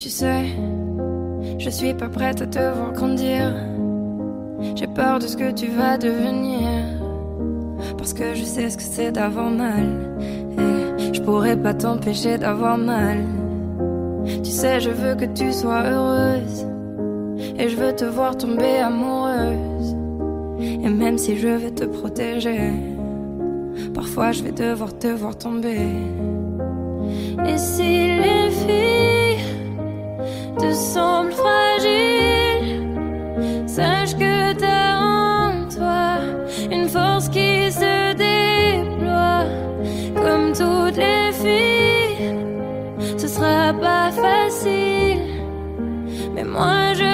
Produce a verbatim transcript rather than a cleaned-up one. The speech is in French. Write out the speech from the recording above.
Tu sais, je suis pas prête à te voir grandir. J'ai peur de ce que tu vas devenir, parce que je sais ce que c'est d'avoir mal, et je pourrais pas t'empêcher d'avoir mal. Tu sais, je veux que tu sois heureuse, et je veux te voir tomber amoureuse. Et même si je veux te protéger, parfois je vais devoir te voir tomber. Et si les filles te semblent fragiles, sache que t'as en toi une force qui se déploie. Comme toutes les filles, ce sera pas facile, mais moi je